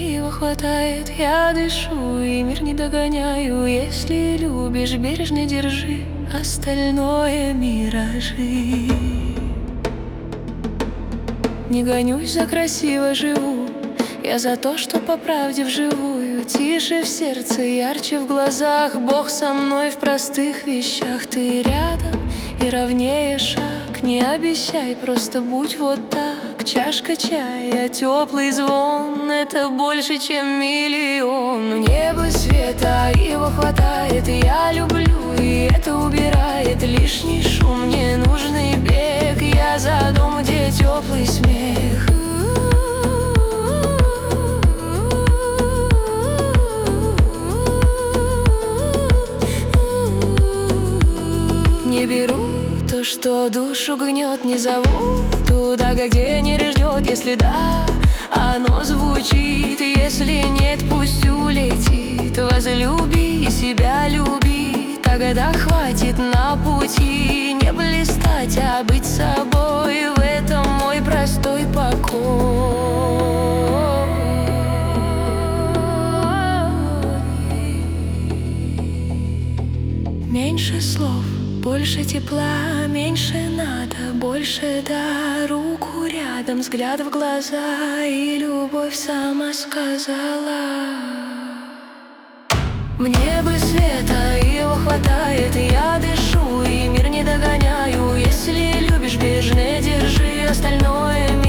его хватает, я дышу и мир не догоняю. Если любишь, бережно держи, остальное миражи. Не гонюсь за красиво, живу я за то, что по правде вживую. Тише в сердце, ярче в глазах, Бог со мной в простых вещах. Ты рядом и ровнее шаг. Не обещай, просто будь вот так. Чашка чая, теплый звон — это больше, чем миллион. Мне бы света, его хватает, и я люблю, и это убирает лишний шум. Мне нужный бег, я за дом, где теплый смех. Не беру то, что душу гнет, не зову туда, где не ждет. Если да, оно звучит, если нет, пусть улетит. Возлюби и себя люби, тогда хватит на пути не блистать, а быть собой. В этом мой простой покой. Меньше слов, больше тепла, меньше надо, больше да. Руку рядом, взгляд в глаза, и любовь сама сказала. Мне бы света, его хватает, и я дышу, и мир не догоняю. Если любишь, бережно держи, остальное